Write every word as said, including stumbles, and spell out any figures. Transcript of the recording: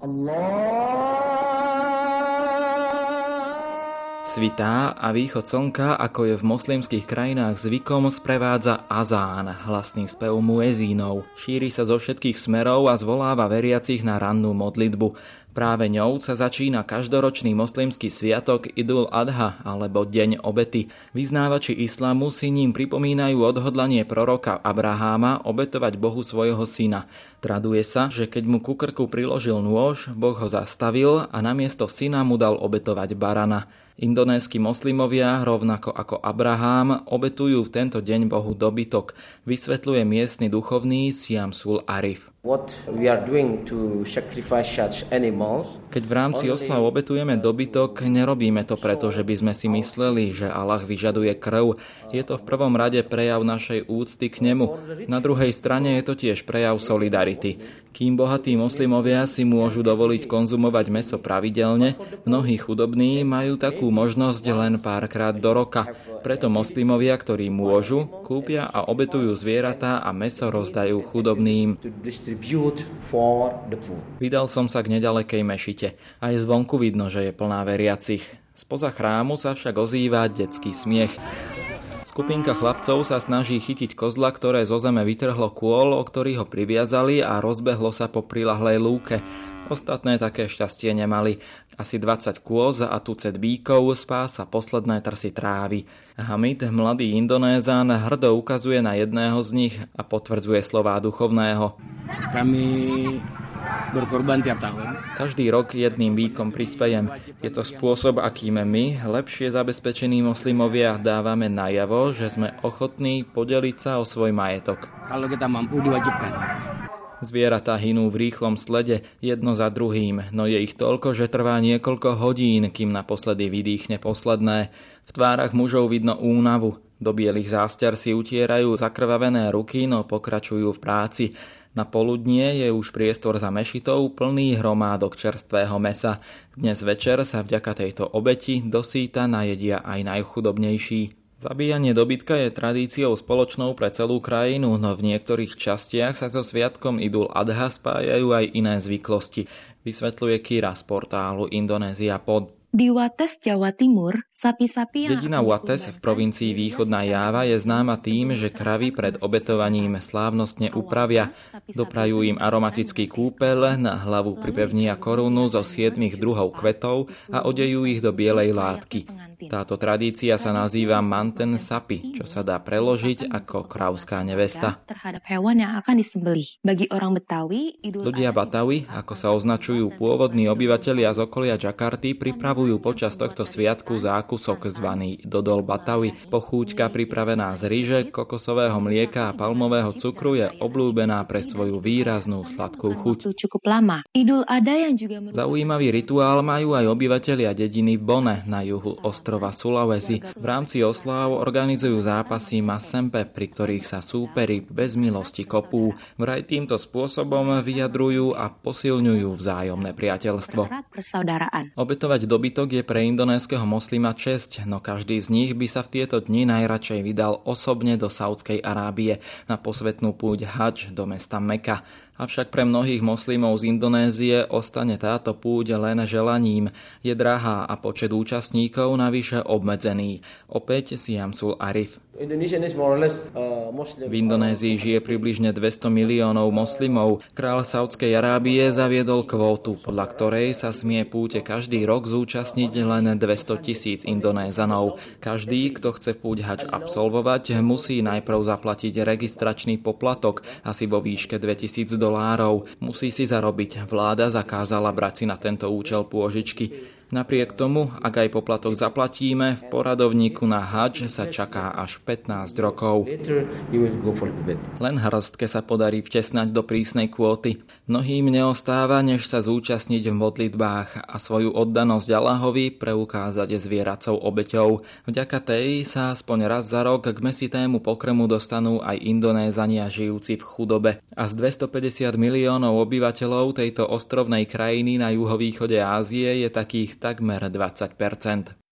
Svitá a východ slnka, ako je v moslimských krajinách zvykom, sprevádza azán, hlasný spev muezínov. Šíri sa zo všetkých smerov a zvoláva veriacich na rannú modlitbu. Práve ňou sa začína každoročný moslimský sviatok Idul Adha alebo Deň obety. Vyznávači islamu si ním pripomínajú odhodlanie proroka Abraháma obetovať Bohu svojho syna. Traduje sa, že keď mu ku krku priložil nôž, Boh ho zastavil a namiesto syna mu dal obetovať barana. Indonéski moslimovia, rovnako ako Abrahám, obetujú v tento deň Bohu dobytok, vysvetľuje miestny duchovný Syamsul Arif. Keď v rámci oslav obetujeme dobytok, nerobíme to preto, že by sme si mysleli, že Allah vyžaduje krv. Je to v prvom rade prejav našej úcty k nemu. Na druhej strane je to tiež prejav solidarity. Kým bohatí moslimovia si môžu dovoliť konzumovať mäso pravidelne, mnohí chudobní majú takú možnosť len párkrát do roka. Preto moslimovia, ktorí môžu, kúpia a obetujú zvieratá a mäso rozdajú chudobným. Vydal som sa k nedalekej mešite. Aj zvonku vidno, že je plná veriacich. Spoza chrámu sa však ozýva detský smiech. Skupinka chlapcov sa snaží chytiť kozla, ktoré zo zeme vytrhlo kôl, o ktorý ho priviazali a rozbehlo sa po prilahlej lúke. Ostatné také šťastie nemali. Asi dvadsať kôz a tucet bíkov spása posledné trsy trávy. Hamid, mladý Indonézán, hrdo ukazuje na jedného z nich a potvrdzuje slová duchovného. Kami berkorban tiap tahun. Každý rok jedným bíkom prispejem. Je to spôsob, akým my, lepšie zabezpečení moslimovia, dávame najavo, že sme ochotní podeliť sa o svoj majetok. Kalau kita mampu diwajibkan. Zvieratá hynú v rýchlom slede, jedno za druhým, no je ich toľko, že trvá niekoľko hodín, kým naposledy vydýchne posledné. V tvárach mužov vidno únavu. Do bielých zástiar si utierajú zakrvavené ruky, no pokračujú v práci. Na poludnie je už priestor za mešitou plný hromádok čerstvého mesa. Dnes večer sa vďaka tejto obeti dosýta najedia aj najchudobnejší. Zabíjanie dobytka je tradíciou spoločnou pre celú krajinu, no v niektorých častiach sa so sviatkom Idul Adha spájajú aj iné zvyklosti, vysvetľuje Kira z portálu Indonézia Pod. Di Wates, Jawa Timur, sapi-sapi... Dedina Wates v provincii Východná Jáva je známa tým, že kravy pred obetovaním slávnostne upravia. Doprajú im aromatický kúpeľ, na hlavu pripevnia korunu zo siedmich druhov kvetov a odejú ich do bielej látky. Táto tradícia sa nazýva manten sapi, čo sa dá preložiť ako kravská nevesta. Ľudia Batawi, ako sa označujú pôvodní obyvatelia z okolia Džakarty, pripravujú počas tohto sviatku zákusok zvaný dodol Batawi. Pochúťka pripravená z ryže, kokosového mlieka a palmového cukru je obľúbená pre svoju výraznú sladkú chuť. Zaujímavý rituál majú aj obyvatelia dediny Bone na juhu ostrova Sulawesi. V rámci osláv organizujú zápasy Masempe, pri ktorých sa súperi bez milosti kopú. Vraj týmto spôsobom vyjadrujú a posilňujú vzájomné priateľstvo. Obetovať dobytok je pre indonéskeho moslima česť, no každý z nich by sa v tieto dni najradšej vydal osobne do Saúdskej Arábie na posvätnú púť Hadž do mesta Meka. Avšak pre mnohých moslimov z Indonézie ostane táto púť len želaním. Je drahá a počet účastníkov navyše obmedzený. Opäť Syamsul Arif. V Indonézii žije približne dvesto miliónov moslimov. Kráľ Saúdskej Arábie zaviedol kvótu, podľa ktorej sa smie púte každý rok zúčastniť len dvesto tisíc Indonézanov. Každý, kto chce púť Hadž absolvovať, musí najprv zaplatiť registračný poplatok, asi vo výške dvetisíc dolárov. Musí si zarobiť. Vláda zakázala brať si na tento účel pôžičky. Napriek tomu, ak aj poplatok zaplatíme, v poradovníku na Hadž sa čaká až pätnásť rokov. Len hrstke sa podarí vtesnať do prísnej kvóty. Mnohým neostáva, než sa zúčastniť v modlitbách a svoju oddanosť Allahovi preukázať zvieracou obeťou. Vďaka tej sa aspoň raz za rok k mäsitému pokrmu dostanú aj Indonézania žijúci v chudobe. A z dvestopäťdesiat miliónov obyvateľov tejto ostrovnej krajiny na juhovýchode Ázie je takých takmer dvadsať percent.